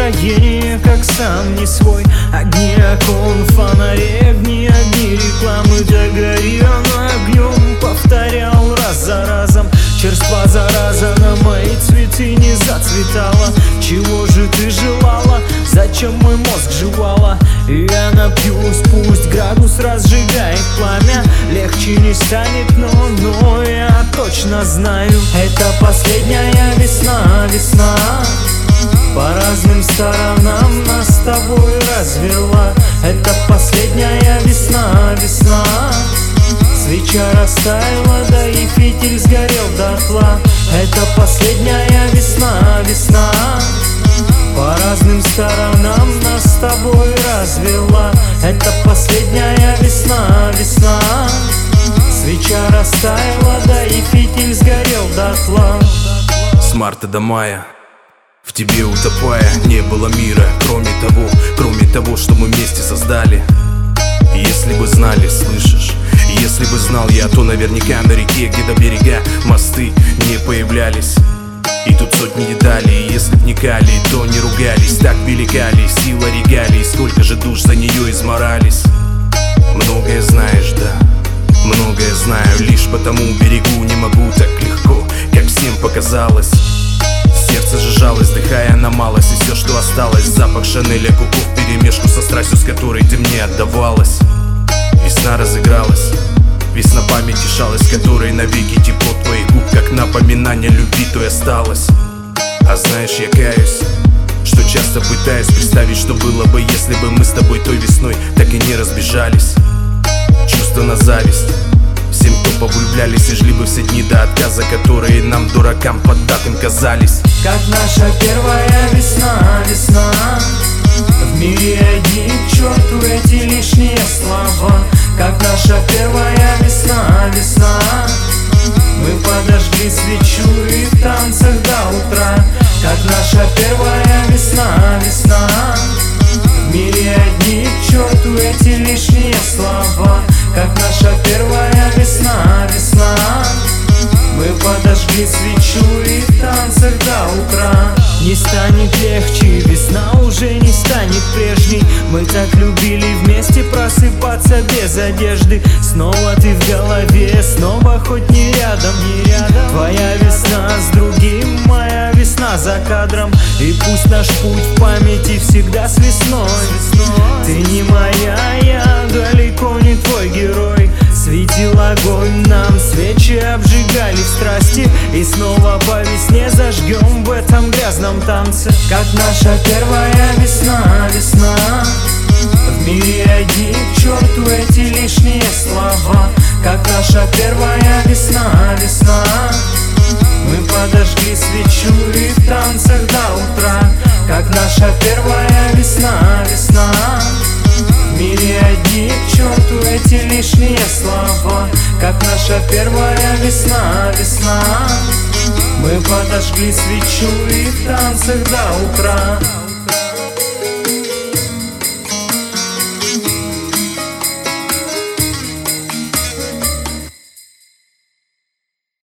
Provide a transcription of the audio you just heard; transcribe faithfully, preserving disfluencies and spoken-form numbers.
настроение, как сам не свой. Огни окон, фонари, огни, огни рекламы. Догори она огнем, повторял раз за разом. Черства зараза на мои цветы не зацветала. Чего же ты желала? Зачем мой мозг жевала? Я напьюсь, пусть градус разжигает пламя. Легче не станет, но, но я точно знаю, это последняя весна, весна. По разным сторонам нас с тобой развела. Это последняя весна, весна. Свеча растаяла, да и фитиль сгорел дотла. Это последняя весна, весна. По разным сторонам нас с тобой развела. Это последняя весна, весна. Свеча растаяла, да и фитиль сгорел дотла. С марта до мая в тебе утопая, не было мира, кроме того, кроме того, что мы вместе создали. Если бы знали, слышишь? Если бы знал я, то наверняка на реке, где до берега мосты не появлялись. И тут сотни деталей, если б не кали, то не ругались. Так велика ли сила регалий, сколько же душ за нее изморались. Многое знаешь, да, многое знаю, лишь потому берегу не могу так легко, как всем показалось. Сердце же жалось, дыхая на малость, и все, что осталось, запах Шанеля, Коко вперемешку со страстью, с которой ты мне отдавалась. Весна разыгралась, весна памяти шалость, которой навеки тепло твоих губ, как напоминание любви той осталось. А знаешь, я каюсь, что часто пытаюсь представить, что было бы, если бы мы с тобой той весной так и не разбежались. Чувство на зависть всем, кто повлюблялись и жили бы все дни до отказа, которые нам, дуракам, поддатым казались. Как наша первая весна, весна. В мире одни к черту эти лишние слова. Как наша первая весна, весна. Мы подожгли свечу и в танцах до утра. Как наша первая весна, весна. В мире одни к черту эти лишние слова. Как наша первая весна, весна. Мы подожгли свечу и в танцах до утра. Не станет легче, весна уже не станет прежней. Мы так любили вместе просыпаться без одежды. Снова ты в голове, снова хоть не рядом, не рядом. Твоя весна с другим, моя весна за кадром. И пусть наш путь в памяти всегда с весной. Ты не моя, я далеко не твой герой. Светил огонь, нам свечи обжигали в страсти. И снова по весне зажгем в этом грязном танце. Как наша первая весна, весна. В мире одни к черту эти лишние слова. Как наша первая весна, весна. Мы подожгли свечу и в танцах до утра. Как наша первая весна, весна. В мире одни к черту эти лишние слова. Как наша первая весна, весна. Мы подожгли свечу и в танцах до утра.